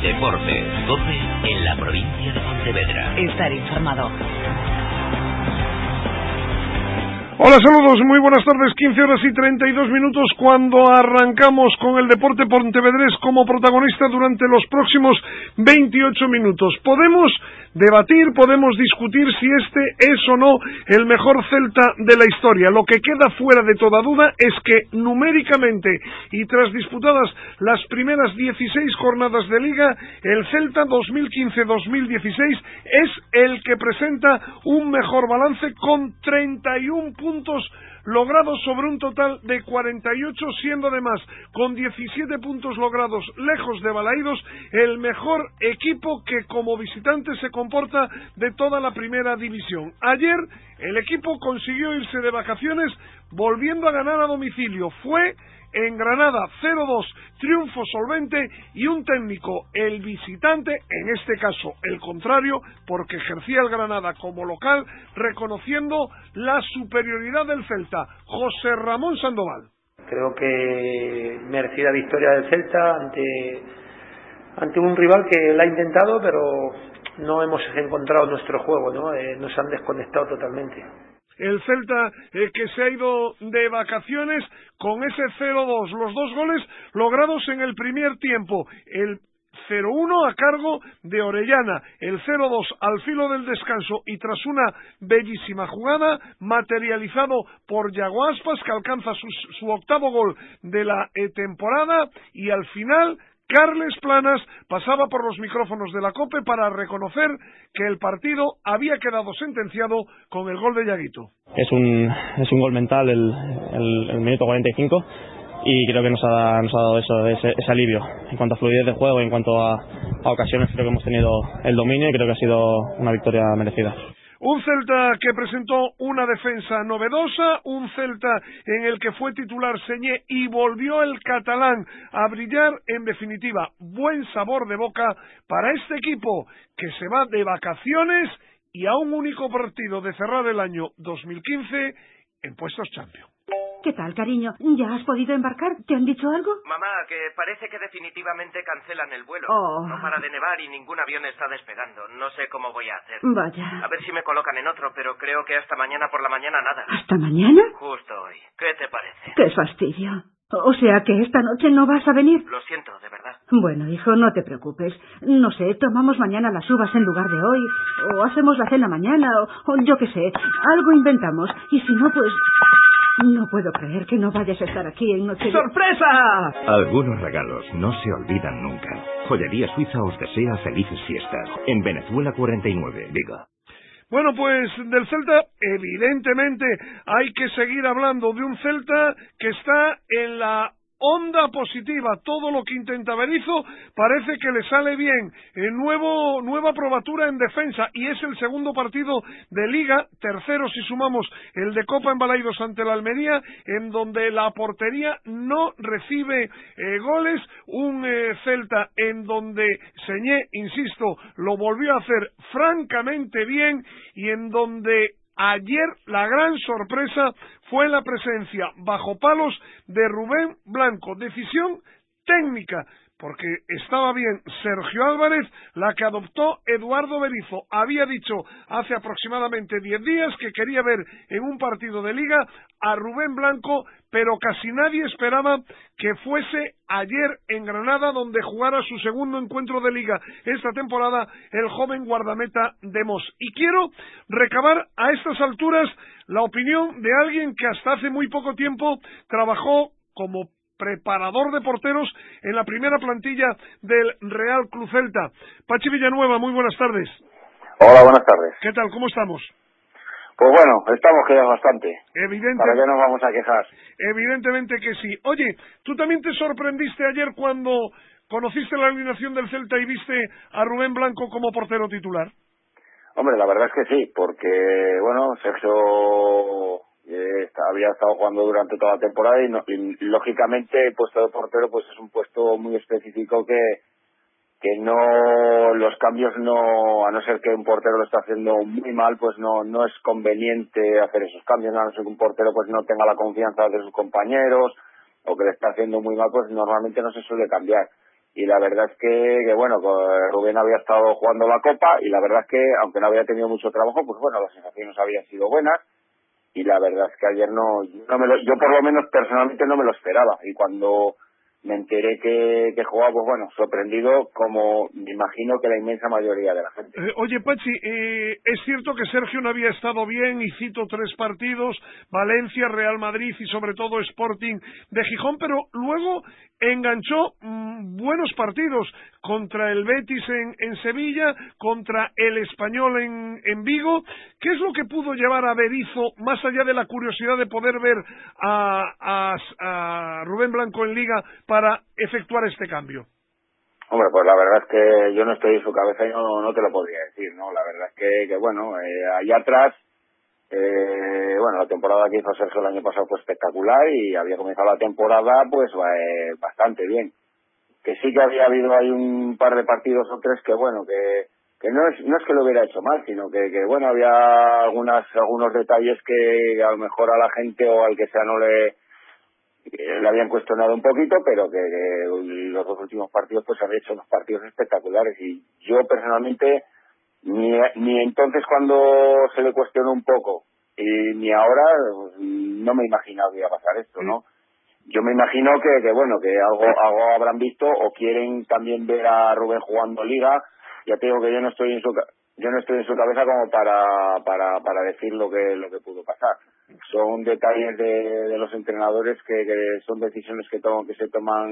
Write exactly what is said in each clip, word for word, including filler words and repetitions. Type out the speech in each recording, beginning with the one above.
Deportes, COPE en la provincia de Pontevedra. Estar informado. Hola, saludos, muy buenas tardes, quince horas y treinta y dos minutos cuando arrancamos con el deporte pontevedrés como protagonista durante los próximos veintiocho minutos. Podemos debatir, podemos discutir si este es o no el mejor Celta de la historia. Lo que queda fuera de toda duda es que numéricamente y tras disputadas las primeras dieciséis jornadas de Liga, el Celta dos mil quince dos mil dieciséis es el que presenta un mejor balance con treinta y uno puntos logrados sobre un total de cuarenta y ocho, siendo además con diecisiete puntos logrados lejos de Balaídos el mejor equipo que como visitante se comporta de toda la primera división. Ayer el equipo consiguió irse de vacaciones volviendo a ganar a domicilio. Fue en Granada cero dos, triunfo solvente y un técnico, el visitante, en este caso el contrario, porque ejercía el Granada como local, reconociendo la superioridad del Celta, José Ramón Sandoval. Creo que merecida victoria del Celta ante, ante un rival que la ha intentado, pero no hemos encontrado nuestro juego, ¿no? Eh, nos han desconectado totalmente. El Celta eh, que se ha ido de vacaciones con ese cero dos, los dos goles logrados en el primer tiempo, el cero uno a cargo de Orellana, el cero dos al filo del descanso y tras una bellísima jugada materializado por Yago Aspas, que alcanza su, su octavo gol de la eh, temporada, y al final Carles Planas pasaba por los micrófonos de la COPE para reconocer que el partido había quedado sentenciado con el gol de Yaguito. Es un, es un gol mental el, el, el minuto cuarenta y cinco y creo que nos ha, nos ha dado eso, ese, ese alivio. En cuanto a fluidez de juego y en cuanto a, a ocasiones, creo que hemos tenido el dominio y creo que ha sido una victoria merecida. Un Celta que presentó una defensa novedosa, un Celta en el que fue titular Señé y volvió el catalán a brillar. En definitiva, buen sabor de boca para este equipo que se va de vacaciones y a un único partido de cerrar el año dos mil quince en puestos Champions. ¿Qué tal, cariño? ¿Ya has podido embarcar? ¿Te han dicho algo? Mamá, que parece que definitivamente cancelan el vuelo. Oh. No para de nevar y ningún avión está despegando. No sé cómo voy a hacer. Vaya. A ver si me colocan en otro, pero creo que hasta mañana por la mañana nada. ¿Hasta mañana? Justo hoy. ¿Qué te parece? ¡Qué fastidio! O sea que esta noche no vas a venir. Lo siento, de verdad. Bueno, hijo, no te preocupes. No sé, tomamos mañana las uvas en lugar de hoy, o hacemos la cena mañana, o, o yo qué sé, algo inventamos. Y si no, pues... No puedo creer que no vayas a estar aquí en noche... ¡Sorpresa! Algunos regalos no se olvidan nunca. Joyería Suiza os desea felices fiestas. En Venezuela cuarenta y nueve, diga. Bueno, pues del Celta, evidentemente, hay que seguir hablando de un Celta que está en la onda positiva. Todo lo que intenta Berizzo parece que le sale bien. Eh, nuevo, nueva probatura en defensa y es el segundo partido de Liga, tercero si sumamos el de Copa en Balaídos ante la Almería, en donde la portería no recibe eh, goles. Un eh, Celta en donde Señé, insisto, lo volvió a hacer francamente bien y en donde ayer la gran sorpresa fue la presencia bajo palos de Rubén Blanco. Decisión técnica, porque estaba bien Sergio Álvarez, la que adoptó Eduardo Berizzo. Había dicho hace aproximadamente diez días que quería ver en un partido de Liga a Rubén Blanco, pero casi nadie esperaba que fuese ayer en Granada, donde jugara su segundo encuentro de Liga esta temporada, el joven guardameta de Mos. Y quiero recabar a estas alturas la opinión de alguien que hasta hace muy poco tiempo trabajó como preparador de porteros en la primera plantilla del Real Club Celta. Pachi Villanueva, muy buenas tardes. Hola, buenas tardes. ¿Qué tal? ¿Cómo estamos? Pues bueno, estamos que ya bastante. Evidente, ¿Para qué nos vamos a quejar? Evidentemente que sí. Oye, ¿tú también te sorprendiste ayer cuando conociste la alineación del Celta y viste a Rubén Blanco como portero titular? Hombre, la verdad es que sí, porque, bueno, Sergio eh, había estado jugando durante toda la temporada y, no, y lógicamente el puesto de portero pues es un puesto muy específico que que no, los cambios no, a no ser que un portero lo está haciendo muy mal, pues no no es conveniente hacer esos cambios, a no ser que un portero pues no tenga la confianza de sus compañeros o que le está haciendo muy mal, pues normalmente no se suele cambiar. y la verdad es que, que bueno, Rubén había estado jugando la Copa y la verdad es que, aunque no había tenido mucho trabajo, pues bueno, las sensaciones habían sido buenas y la verdad es que ayer no, no me lo, yo por lo menos personalmente no me lo esperaba y cuando me enteré que, que jugaba, pues bueno, sorprendido como me imagino que la inmensa mayoría de la gente. Eh, oye, Pachi, eh, es cierto que Sergio no había estado bien y cito tres partidos, Valencia, Real Madrid y sobre todo Sporting de Gijón, pero luego enganchó mmm, buenos partidos contra el Betis en, en Sevilla, contra el Español en, en Vigo. ¿Qué es lo que pudo llevar a Berizzo, más allá de la curiosidad de poder ver a, a, a Rubén Blanco en Liga, para efectuar este cambio? Hombre, pues la verdad es que yo no estoy en su cabeza y no, no te lo podría decir, ¿no? La verdad es que, que bueno, eh, allá atrás, eh, bueno, la temporada que hizo Sergio el año pasado fue espectacular y había comenzado la temporada, pues, eh, bastante bien. Que sí que había habido ahí un par de partidos o tres que, bueno, que, que no es, no es que lo hubiera hecho mal, sino que, que bueno, había algunas, algunos detalles que a lo mejor a la gente o al que sea no le, le habían cuestionado un poquito, pero que, que los dos últimos partidos pues había hecho unos partidos espectaculares y yo personalmente ni, ni entonces cuando se le cuestionó un poco y ni ahora pues, no me imaginaba que iba a pasar esto, ¿no? Yo me imagino que, que bueno, que algo, algo habrán visto o quieren también ver a Rubén jugando Liga. Ya te digo que yo no estoy en su yo no estoy en su cabeza como para para para decir lo que lo que pudo pasar. Son detalles de, de los entrenadores que, que son decisiones que toman, que se toman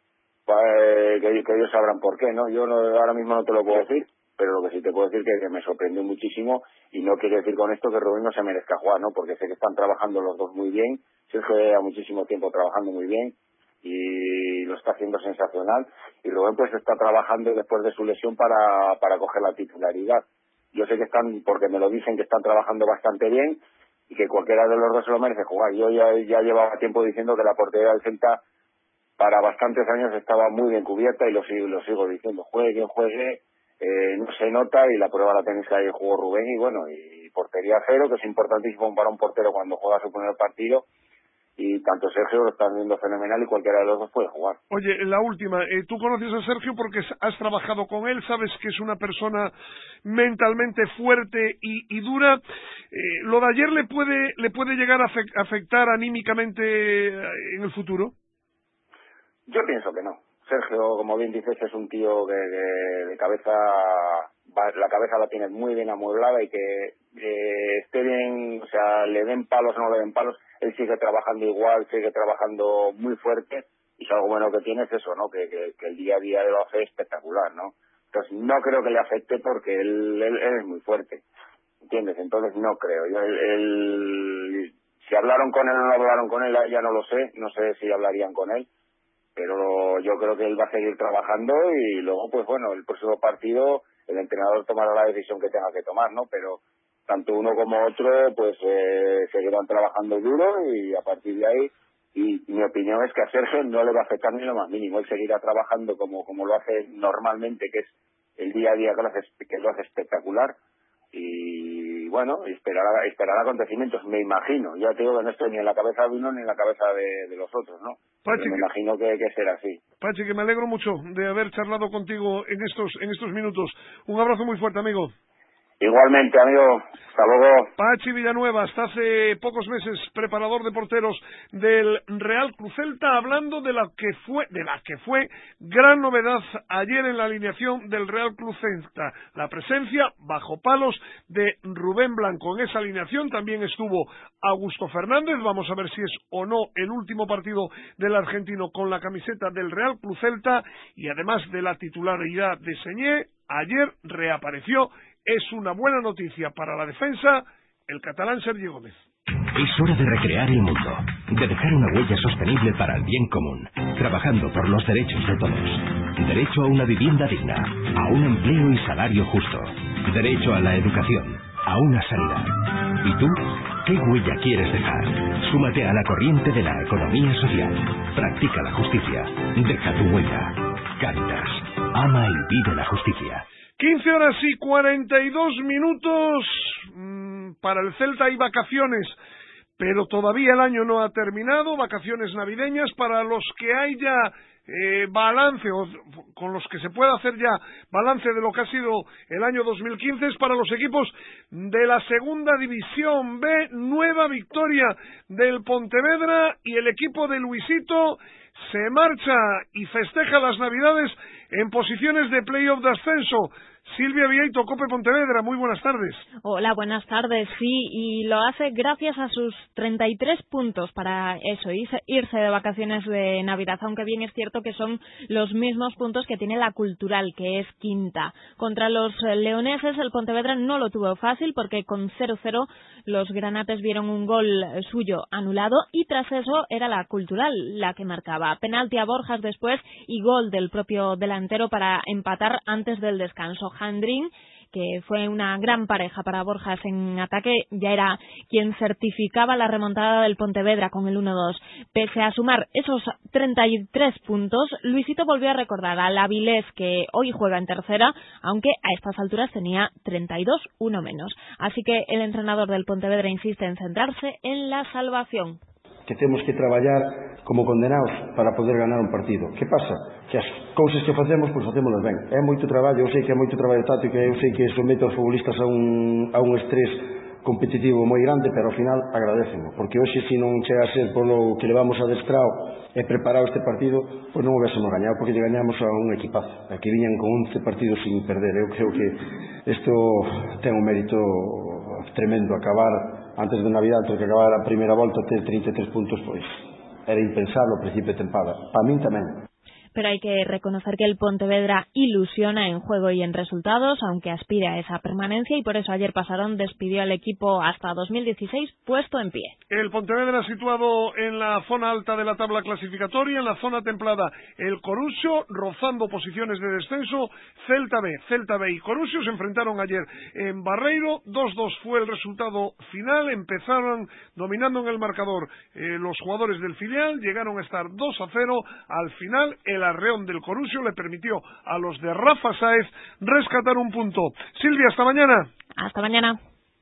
eh, que, que ellos sabrán por qué, ¿no? Yo no, ahora mismo no te lo puedo decir, pero lo que sí te puedo decir que, que me sorprendió muchísimo y no quiere decir con esto que Rubén no se merezca jugar, ¿no? Porque sé que están trabajando los dos muy bien, Sergio lleva muchísimo tiempo trabajando muy bien y lo está haciendo sensacional y Rubén pues está trabajando después de su lesión para, para coger la titularidad. Yo sé que están, porque me lo dicen, que están trabajando bastante bien y que cualquiera de los dos se lo merece jugar. Yo ya, ya llevaba tiempo diciendo que la portería del Celta para bastantes años estaba muy bien cubierta y lo sigo, lo sigo diciendo. Juegue quien juegue, eh, no se nota y la prueba la tenéis que ahí jugó Rubén y bueno, y portería cero, que es importantísimo para un portero cuando juega su primer partido. Y tanto Sergio lo está viendo fenomenal y cualquiera de los dos puede jugar. Oye, la última, eh, tú conoces a Sergio porque has trabajado con él, sabes que es una persona mentalmente fuerte y, y dura. Eh, ¿Lo de ayer le puede le puede llegar a afectar anímicamente en el futuro? Yo pienso que no. Sergio, como bien dices, es un tío que, que de cabeza, la cabeza la tiene muy bien amueblada y que eh, esté bien, o sea, le den palos o no le den palos, él sigue trabajando igual, sigue trabajando muy fuerte y es algo bueno que tiene es eso, ¿no? Que, que, que el día a día lo hace espectacular, ¿no? Entonces no creo que le afecte porque él, él, él es muy fuerte, ¿entiendes? Entonces no creo. Yo, él, él, si hablaron con él o no hablaron con él, ya no lo sé, no sé si hablarían con él, pero yo creo que él va a seguir trabajando y luego, pues bueno, el próximo partido el entrenador tomará la decisión que tenga que tomar, ¿no? Pero tanto uno como otro, pues eh, seguirán trabajando duro y a partir de ahí, y mi opinión es que a Sergio no le va a afectar ni lo más mínimo, él seguirá trabajando como como lo hace normalmente, que es el día a día que lo hace, que lo hace espectacular y bueno, esperará, esperará acontecimientos, me imagino, ya te digo que no estoy ni en la cabeza de uno ni en la cabeza de, de los otros, ¿no? Pachi, pero me imagino que, que será así. Pachi, que me alegro mucho de haber charlado contigo en estos en estos minutos. Un abrazo muy fuerte, amigo. Igualmente, amigo. Hasta luego. Pachi Villanueva, hasta hace pocos meses preparador de porteros del Real Cruz Celta, hablando de la que fue de la que fue gran novedad ayer en la alineación del Real Cruz Celta, la presencia bajo palos de Rubén Blanco. En esa alineación también estuvo Augusto Fernández. Vamos a ver si es o no el último partido del argentino con la camiseta del Real Cruz Celta, y además de la titularidad de Señé, ayer reapareció. Es una buena noticia para la defensa el catalán Sergi Gómez. Es hora de recrear el mundo, de dejar una huella sostenible para el bien común, trabajando por los derechos de todos. Derecho a una vivienda digna, a un empleo y salario justo. Derecho a la educación, a una sanidad. ¿Y tú? ¿Qué huella quieres dejar? Súmate a la corriente de la economía social. Practica la justicia. Deja tu huella. Cáritas. Ama y vive la justicia. quince horas y cuarenta y dos minutos. Mmm, para el Celta hay vacaciones, pero todavía el año no ha terminado. Vacaciones navideñas para los que hay ya eh, balance, o con los que se pueda hacer ya balance de lo que ha sido el año dos mil quince, es para los equipos de la Segunda División B. Nueva victoria del Pontevedra, y el equipo de Luisito se marcha y festeja las Navidades en posiciones de playoff de ascenso. Silvia Vieito, Cope Pontevedra, muy buenas tardes. Hola, buenas tardes, sí, y lo hace gracias a sus treinta y tres puntos para eso, irse de vacaciones de Navidad, aunque bien es cierto que son los mismos puntos que tiene la Cultural, que es quinta. Contra los leoneses, el Pontevedra no lo tuvo fácil, porque con cero cero los granates vieron un gol suyo anulado, y tras eso era la Cultural la que marcaba. Penalti a Borjas después y gol del propio delantero para empatar antes del descanso. Jandrín, que fue una gran pareja para Borjas en ataque, ya era quien certificaba la remontada del Pontevedra con el uno dos. Pese a sumar esos treinta y tres puntos, Luisito volvió a recordar al Avilés, que hoy juega en tercera, aunque a estas alturas tenía treinta y dos, uno menos. Así que el entrenador del Pontevedra insiste en centrarse en la salvación. Que temos que traballar como condenados para poder ganar un partido. Que pasa? Que as cousas que facemos, pois facémolas ben. É moito traballo, eu sei que é moito traballo táctico, eu sei que somete aos futbolistas a un, a un estrés competitivo moi grande, pero ao final agradecemo, porque hoxe se non chega a ser polo que levamos adestrado e preparado este partido, pois non o hubiésemos gañado, porque lle gañamos a un equipazo, que viñan con once partidos sin perder. Eu creo que isto ten un mérito tremendo. Acabar antes de Navidad, antes de acabar a primeira volta, ter treinta e tres puntos, pois era impensable ao principio de tempada. Para min tamén. Pero hay que reconocer que el Pontevedra ilusiona en juego y en resultados, aunque aspira a esa permanencia, y por eso ayer Pasarón despidió al equipo hasta dos mil dieciséis puesto en pie. El Pontevedra situado en la zona alta de la tabla clasificatoria, en la zona templada el Corusio, rozando posiciones de descenso. Celta B, Celta B y Corusio se enfrentaron ayer en Barreiro, dos dos fue el resultado final, empezaron dominando en el marcador eh, los jugadores del filial, llegaron a estar dos a cero, al final el Arreón del Corusio le permitió a los de Rafa Sáez rescatar un punto. Silvia, hasta mañana. Hasta mañana.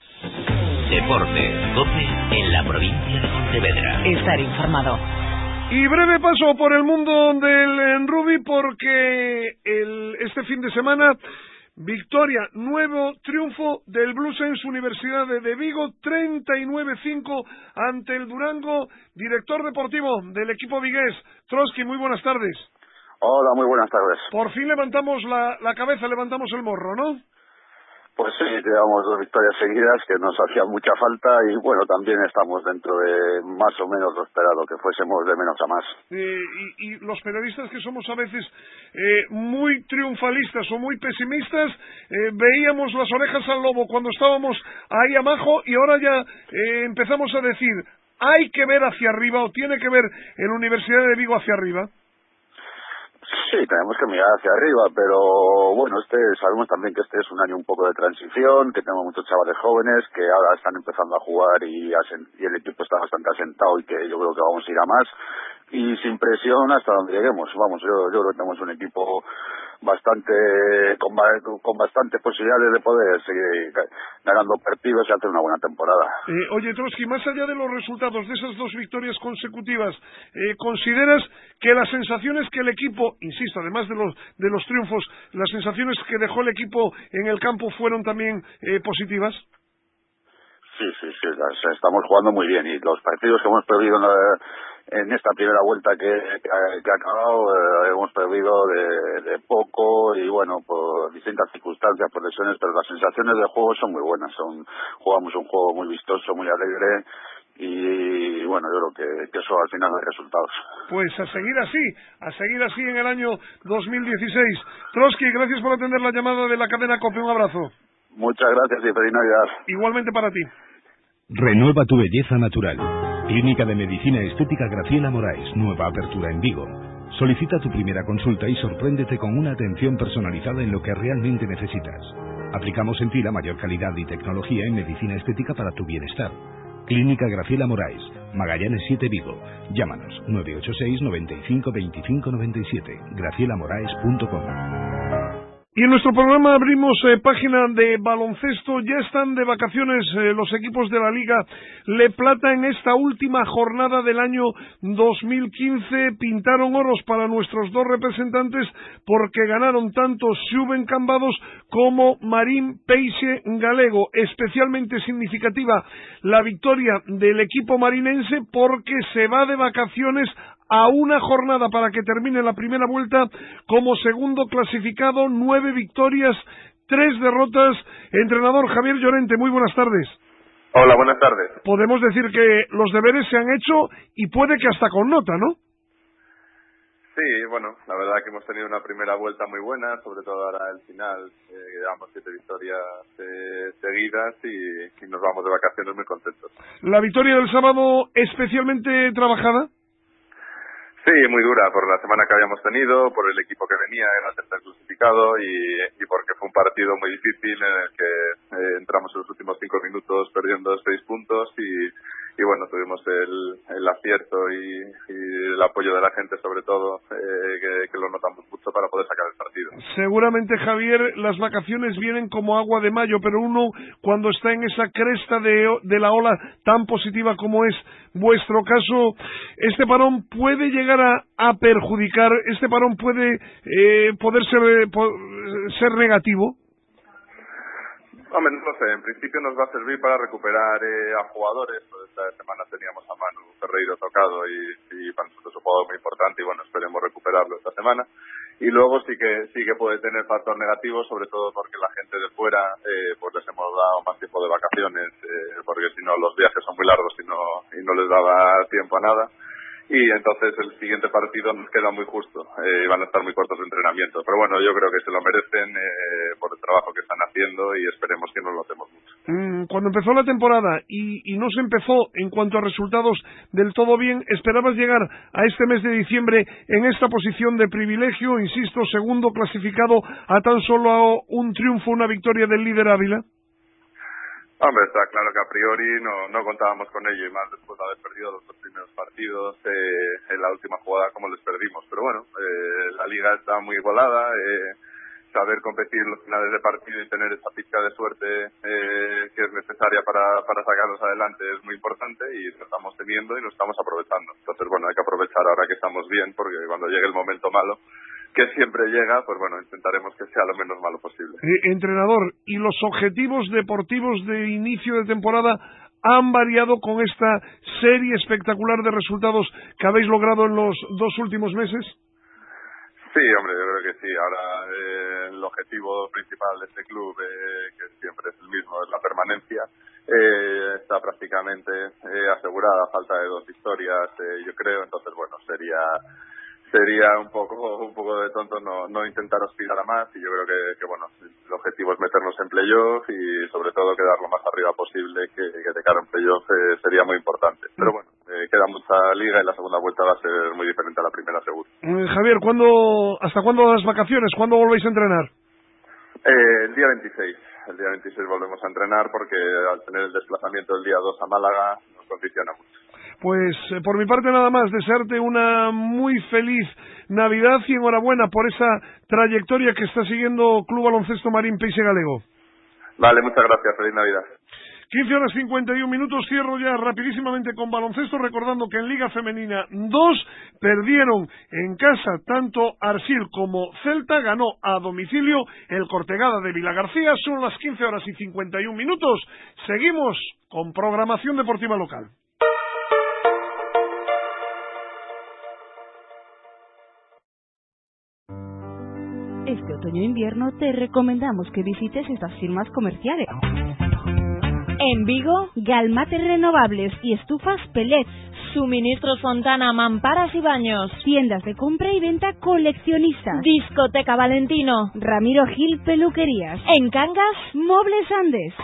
Deporte, Cope en la provincia de Pontevedra. Estar informado. Y breve paso por el mundo del rugby, porque el, este fin de semana, victoria, nuevo triunfo del Bluesense Universidad de Vigo, treinta y nueve cinco ante el Durango. Director deportivo del equipo vigués, Trotsky, muy buenas tardes. Hola, muy buenas tardes. Por fin levantamos la, la cabeza, levantamos el morro, ¿no? Pues sí, llevamos dos victorias seguidas que nos hacían mucha falta, y bueno, también estamos dentro de más o menos lo esperado, que fuésemos de menos a más. Eh, y, y los periodistas, que somos a veces eh, muy triunfalistas o muy pesimistas, eh, veíamos las orejas al lobo cuando estábamos ahí abajo, y ahora ya eh, empezamos a decir, hay que ver hacia arriba, o tiene que ver el Universidad de Vigo hacia arriba. Sí, tenemos que mirar hacia arriba, pero bueno, este sabemos también que este es un año un poco de transición, que tenemos muchos chavales jóvenes que ahora están empezando a jugar y, asen- y el equipo está bastante asentado, y que yo creo que vamos a ir a más, y sin presión hasta donde lleguemos. Vamos, yo, yo creo que tenemos un equipo bastante con, con bastantes posibilidades de poder seguir ganando partidos y hacer una buena temporada. Eh, oye, Trotsky, más allá de los resultados de esas dos victorias consecutivas, eh, ¿consideras que las sensaciones que el equipo, insisto, además de los de los triunfos, las sensaciones que dejó el equipo en el campo fueron también eh, positivas? Sí, sí, sí, las, estamos jugando muy bien, y los partidos que hemos perdido en, la, en esta primera vuelta que, que, que ha acabado, eh, hemos perdido de, de poco, y bueno, por distintas circunstancias, por lesiones, pero las sensaciones de juego son muy buenas. Son Jugamos un juego muy vistoso, muy alegre, y bueno, yo creo que, que eso al final da resultados. Pues a seguir así, a seguir así en el año dos mil dieciséis. Trotsky, gracias por atender la llamada de la cadena COPE, un abrazo. Muchas gracias y feliz Navidad. Igualmente para ti. Renueva tu belleza natural. Clínica de Medicina Estética Graciela Moraes, nueva apertura en Vigo. Solicita tu primera consulta y sorpréndete con una atención personalizada en lo que realmente necesitas. Aplicamos en ti la mayor calidad y tecnología en medicina estética para tu bienestar. Clínica Graciela Moraes, Magallanes siete Vigo. Llámanos nueve ocho seis, noventa y cinco, veinticinco noventa y siete, graciela moraes punto com. Y en nuestro programa abrimos eh, página de baloncesto. Ya están de vacaciones eh, los equipos de la Liga Le Plata en esta última jornada del año dos mil quince. Pintaron oros para nuestros dos representantes porque ganaron tanto Xuven Cambados como Marín Peixe Galego. Especialmente significativa la victoria del equipo marinense porque se va de vacaciones a una jornada para que termine la primera vuelta como segundo clasificado, nueve victorias, tres derrotas. Entrenador Javier Llorente, muy buenas tardes. Hola, buenas tardes. Podemos decir que los deberes se han hecho y puede que hasta con nota, ¿no? Sí, bueno, la verdad que hemos tenido una primera vuelta muy buena, sobre todo ahora al final, eh, llevamos siete victorias eh, seguidas y, y nos vamos de vacaciones muy contentos. ¿La victoria del sábado especialmente trabajada? Sí, muy dura por la semana que habíamos tenido, por el equipo que venía, era el tercer clasificado y, y porque fue un partido muy difícil en el que eh, entramos en los últimos cinco minutos perdiendo seis puntos y, y bueno, tuvimos el, el acierto y, y el apoyo de la gente sobre todo, eh, que, que lo notamos mucho para poder sacar el partido. Seguramente, Javier, las vacaciones vienen como agua de mayo, pero uno cuando está en esa cresta de, de la ola tan positiva como es vuestro caso, este parón puede llegar a, a perjudicar, este parón puede eh, poder ser, eh, po, ser negativo. Hombre, no lo sé, en principio nos va a servir para recuperar eh, a jugadores. Pues esta semana teníamos a Manu Ferreiro tocado y, y para nosotros es un jugador muy importante y bueno, esperemos recuperarlo esta semana. Y luego sí que sí que puede tener factor negativo, sobre todo porque la gente de fuera eh, pues les hemos dado más tiempo de vacaciones, eh, porque si no los viajes son muy largos y no, y no les daba tiempo a nada. Y entonces el siguiente partido nos queda muy justo, eh, van a estar muy cortos de entrenamiento, pero bueno, yo creo que se lo merecen eh, por el trabajo que están haciendo y esperemos que no lo hacemos mucho. Mm, cuando empezó la temporada y, y no se empezó en cuanto a resultados del todo bien, ¿esperabas llegar a este mes de diciembre en esta posición de privilegio, insisto, segundo clasificado a tan solo un triunfo, una victoria del líder Ávila? Hombre, está claro que a priori no, no contábamos con ello y más después de haber perdido los dos primeros partidos eh, en la última jugada como les perdimos. Pero bueno, eh, la liga está muy igualada, eh, saber competir en los finales de partido y tener esa pizca de suerte eh, que es necesaria para, para sacarnos adelante es muy importante y lo estamos teniendo y lo estamos aprovechando. Entonces, bueno, hay que aprovechar ahora que estamos bien porque cuando llegue el momento malo, que siempre llega, pues bueno, intentaremos que sea lo menos malo posible. Eh, entrenador, ¿y los objetivos deportivos de inicio de temporada han variado con esta serie espectacular de resultados que habéis logrado en los dos últimos meses? Sí, hombre, yo creo que sí. Ahora eh, el objetivo principal de este club, eh, que siempre es el mismo, es la permanencia, eh, está prácticamente eh, asegurada a falta de dos victorias, eh, yo creo. Entonces, bueno, sería... sería un poco un poco de tonto no, no intentar aspirar a más y yo creo que, que bueno, el objetivo es meternos en playoff y sobre todo quedar lo más arriba posible, que, que de cara a un playoff eh, sería muy importante. Pero bueno, eh, queda mucha liga y la segunda vuelta va a ser muy diferente a la primera, seguro. Eh, Javier, ¿cuándo, ¿hasta cuándo las vacaciones? ¿Cuándo volvéis a entrenar? Eh, el día veintiséis. El día veintiséis volvemos a entrenar porque al tener el desplazamiento el día dos a Málaga nos condiciona mucho. Pues eh, por mi parte nada más, desearte una muy feliz Navidad y enhorabuena por esa trayectoria que está siguiendo Club Baloncesto Marín Peixe Galego. Vale, muchas gracias, feliz Navidad. quince horas cincuenta y un minutos, cierro ya rapidísimamente con baloncesto, recordando que en Liga Femenina dos perdieron en casa tanto Arsil como Celta, ganó a domicilio el Cortegada de Vilagarcía, son las quince horas y cincuenta y un minutos, seguimos con programación deportiva local. Este otoño-invierno te recomendamos que visites estas firmas comerciales. En Vigo, Galmates Renovables y Estufas Pellet. Suministros Fontana, mamparas y baños. Tiendas de compra y venta coleccionistas. Discoteca Valentino. Ramiro Gil Peluquerías. En Cangas, Mobles Andes.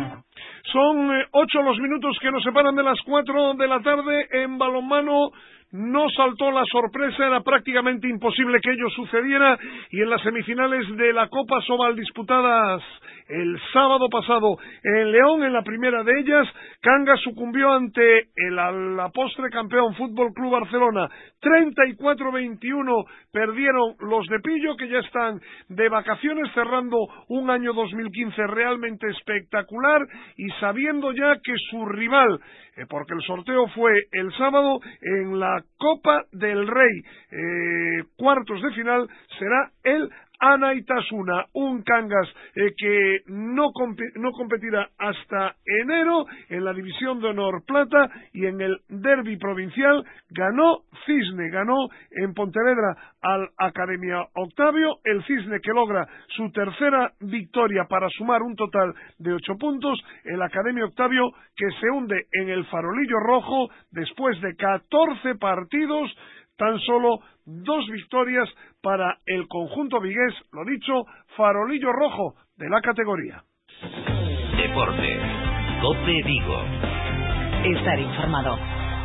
Son eh, ocho los minutos que nos separan de las cuatro de la tarde en balonmano. no saltó la sorpresa, era prácticamente imposible que ello sucediera, y en las semifinales de la Copa Sobal disputadas el sábado pasado en León, en la primera de ellas, Cangas sucumbió ante el a la postre campeón Fútbol Club Barcelona. treinta y cuatro a veintiuno perdieron los de Pillo, que ya están de vacaciones cerrando un año dos mil quince realmente espectacular, y sabiendo ya que su rival, eh, porque el sorteo fue el sábado, en la Copa del Rey, eh, cuartos de final, será el Anaitasuna, un Cangas eh, que no, no competirá hasta enero en la División de Honor Plata, y en el derbi provincial ganó Cisne, ganó en Pontevedra al Academia Octavio, el Cisne que logra su tercera victoria para sumar un total de ocho puntos, el Academia Octavio que se hunde en el farolillo rojo después de catorce partidos, tan solo dos victorias para el conjunto vigués, lo dicho, farolillo rojo de la categoría. Deporte, COPE Vigo. Estar informado.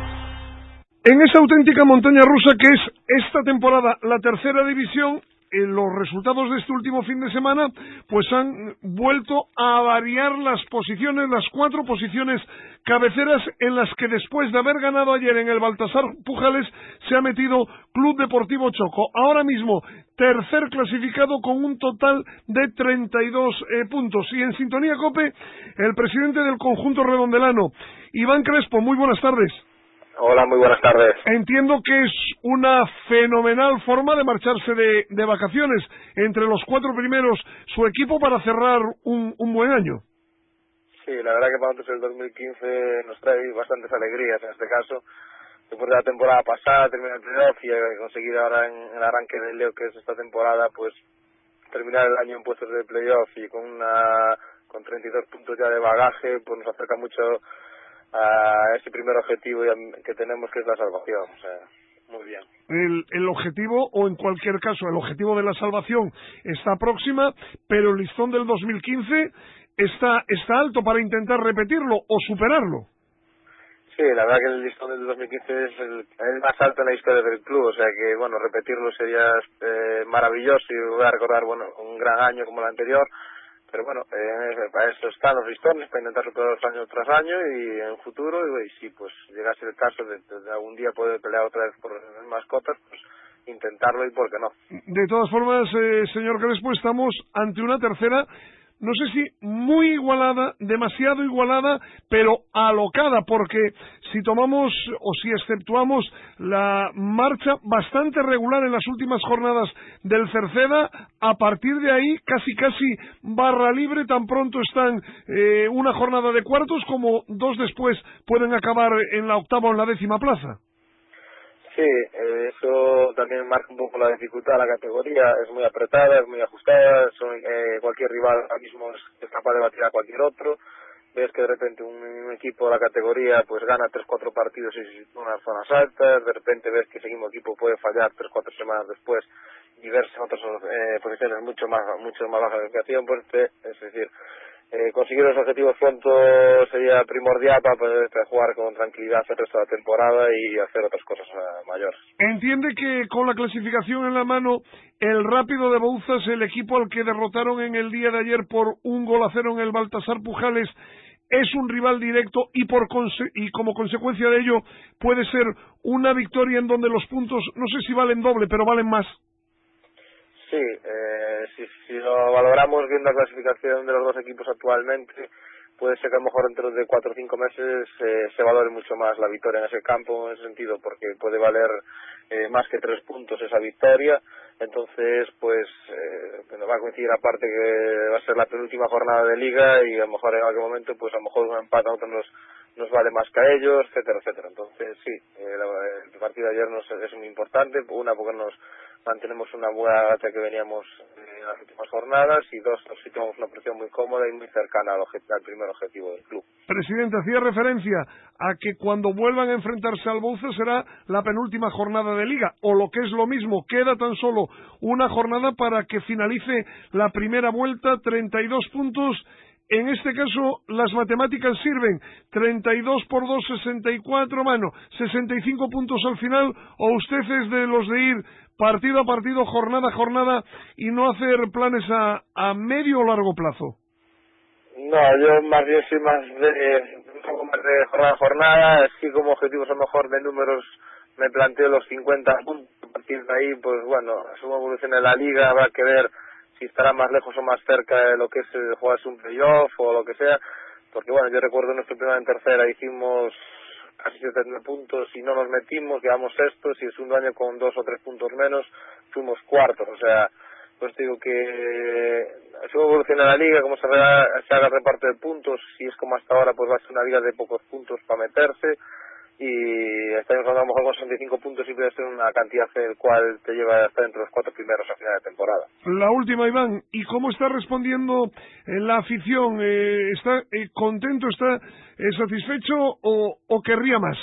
En esa auténtica montaña rusa que es esta temporada la tercera división, en los resultados de este último fin de semana pues han vuelto a variar las posiciones, las cuatro posiciones cabeceras en las que después de haber ganado ayer en el Baltasar Pujales se ha metido Club Deportivo Choco, ahora mismo tercer clasificado con un total de treinta y dos eh, puntos. Y en sintonía COPE, el presidente del conjunto redondelano, Iván Crespo. Muy buenas tardes. Hola, muy buenas tardes. Entiendo que es una fenomenal forma de marcharse de, de vacaciones. Entre los cuatro primeros, su equipo para cerrar un, un buen año. Sí, la verdad que para nosotros el dos mil quince nos trae bastantes alegrías. En este caso, después de la temporada pasada, terminar el playoff y conseguir ahora en el arranque del Leo, que es esta temporada, pues terminar el año en puestos de playoff y con una con treinta y dos puntos ya de bagaje, pues nos acerca mucho a ese primer objetivo que tenemos, que es la salvación. O sea, muy bien. El, el objetivo, o en cualquier caso el objetivo de la salvación está próxima, pero el listón del dos mil quince está está alto para intentar repetirlo o superarlo. Sí, la verdad que el listón del dos mil quince es el, el más alto en la historia del club, o sea que, bueno, repetirlo sería eh, maravilloso, y voy a recordar, bueno, un gran año como el anterior. Pero bueno, eh, para eso están los listones, para intentar superarlos año tras año y en futuro, y, y si pues llegase el caso de, de, de algún día poder pelear otra vez por las mascotas, pues intentarlo, y por qué no. De todas formas, eh, señor Crespo, estamos ante una tercera, no sé si muy igualada, demasiado igualada, pero alocada, porque si tomamos o si exceptuamos la marcha bastante regular en las últimas jornadas del Cerceda, a partir de ahí casi casi barra libre, tan pronto están eh, una jornada de cuartos como dos después pueden acabar en la octava o en la décima plaza. Sí, eh, eso también marca un poco la dificultad de la categoría. Es muy apretada, es muy ajustada. Son, eh, cualquier rival ahora mismo es, es capaz de batir a cualquier otro. Ves que de repente un, un equipo de la categoría pues gana tres cuatro partidos y se sitúa en unas zonas altas. De repente ves que ese mismo equipo puede fallar tres cuatro semanas después y verse en otras eh, posiciones mucho más mucho más bajas de clasificación. Pues, es decir, Eh, conseguir los objetivos pronto sería primordial para poder jugar con tranquilidad el resto de la temporada y hacer otras cosas uh, mayores. Entiende que con la clasificación en la mano, el Rápido de Bouzas, el equipo al que derrotaron en el día de ayer por un gol a cero en el Baltasar Pujales, es un rival directo y por conse- y como consecuencia de ello puede ser una victoria en donde los puntos no sé si valen doble, pero valen más. Sí, eh, si, si lo valoramos viendo la clasificación de los dos equipos actualmente, puede ser que a lo mejor dentro de cuatro o cinco meses eh, se valore mucho más la victoria en ese campo, en ese sentido, porque puede valer eh, más que tres puntos esa victoria. Entonces, pues, eh, nos va a coincidir aparte que va a ser la penúltima jornada de liga y a lo mejor en algún momento, pues a lo mejor un empate a otro nos, nos vale más que a ellos, etcétera, etcétera. Entonces, sí, eh, el partido de ayer nos, es muy importante, una porque nos mantenemos una buena racha que veníamos en las últimas jornadas, y dos, nos situamos una posición muy cómoda y muy cercana al, objet- al primer objetivo del club. Presidente, hacía referencia a que cuando vuelvan a enfrentarse al Bouzas será la penúltima jornada de liga, o lo que es lo mismo, queda tan solo una jornada para que finalice la primera vuelta, treinta y dos puntos en este caso las matemáticas sirven, treinta y dos por dos, sesenta y cuatro, mano, sesenta y cinco puntos al final, o usted es de los de ir partido a partido, jornada a jornada, y no hacer planes a, a medio o largo plazo? No, yo más bien soy más de, un poco más de jornada a jornada, sí como objetivos a lo mejor de números me planteo los cincuenta puntos, a partir de ahí, pues bueno, según evolucione la liga, habrá que ver si estará más lejos o más cerca de lo que es el jugarse un playoff o lo que sea, porque bueno, yo recuerdo nuestro primero en tercera, hicimos casi setenta puntos y no nos metimos, quedamos sextos, y el segundo año con dos o tres puntos menos fuimos cuartos, o sea, pues digo que según evoluciona la liga, como se haga, se haga el reparto de puntos, si es como hasta ahora, pues va a ser una liga de pocos puntos para meterse, y estamos a lo mejor con sesenta y cinco puntos y puede ser una cantidad el cual te lleva a estar entre los cuatro primeros a final de temporada. La última, Iván, ¿y cómo está respondiendo la afición? Eh, ¿Está eh, contento, está eh, satisfecho o, o querría más?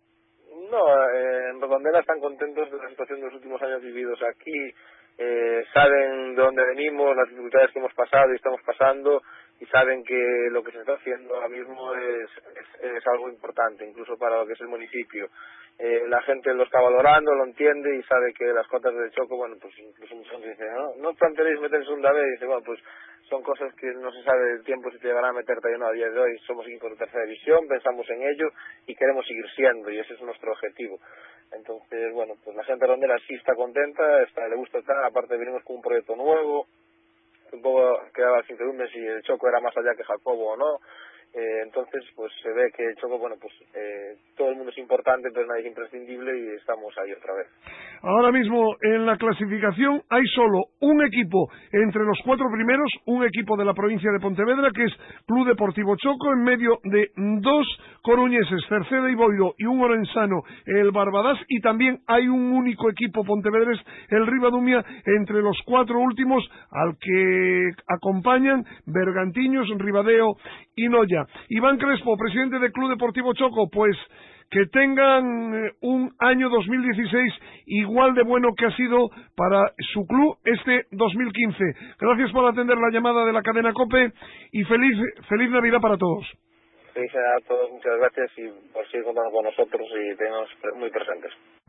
No, eh, en Redondela están contentos de la situación de los últimos años vividos aquí, eh, saben de dónde venimos, las dificultades que hemos pasado y estamos pasando, y saben que lo que se está haciendo ahora mismo es, es, es algo importante, incluso para lo que es el municipio. Eh, la gente lo está valorando, lo entiende y sabe que las cuotas de Choco, bueno, pues incluso mucha gente dice, no, no planteéis meter en segunda vez, y dice, bueno, pues son cosas que no se sabe el tiempo si te llegarán a meter todavía no, a día de hoy. Somos equipos de tercera división, pensamos en ello y queremos seguir siendo, y ese es nuestro objetivo. Entonces, bueno, pues la gente rondera sí está contenta, está, le gusta estar, aparte venimos con un proyecto nuevo, un poco quedaba sin incertidumbre si el Choco era más allá que Jacobo o no, eh, entonces pues se ve que el Choco, bueno, pues eh, todo el mundo es importante, pero nadie es imprescindible, y estamos ahí otra vez. Ahora mismo en la clasificación hay solo un equipo entre los cuatro primeros, un equipo de la provincia de Pontevedra, que es Club Deportivo Choco, en medio de dos coruñeses, Cerceda y Boiro, y un orensano, el Barbadas, y también hay un único equipo pontevedrés, el Ribadumia, entre los cuatro últimos, al que acompañan Bergantiños, Ribadeo y Noya. Iván Crespo, presidente del Club Deportivo Choco, pues que tengan eh, un año dos mil dieciséis igual de bueno que ha sido para su club este dos mil quince. Gracias por atender la llamada de la cadena COPE y feliz feliz Navidad para todos. Feliz Navidad a todos, muchas gracias y por seguir contando con nosotros y tenernos muy presentes.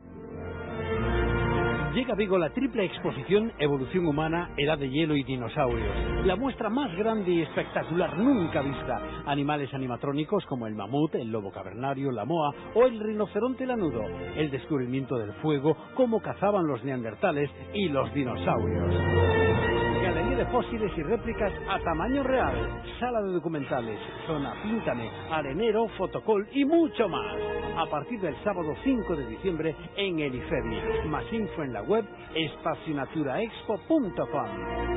Llega a Vigo la triple exposición Evolución Humana, Edad de Hielo y Dinosaurios. La muestra más grande y espectacular nunca vista. Animales animatrónicos como el mamut, el lobo cavernario, la moa o el rinoceronte lanudo. El descubrimiento del fuego, cómo cazaban los neandertales y los dinosaurios. Galería de fósiles y réplicas a tamaño real. Sala de documentales, zona Píntame, arenero, fotocall y mucho más. A partir del sábado cinco de diciembre en el IFEBI. Más info en la web espacionaturaexpo punto com.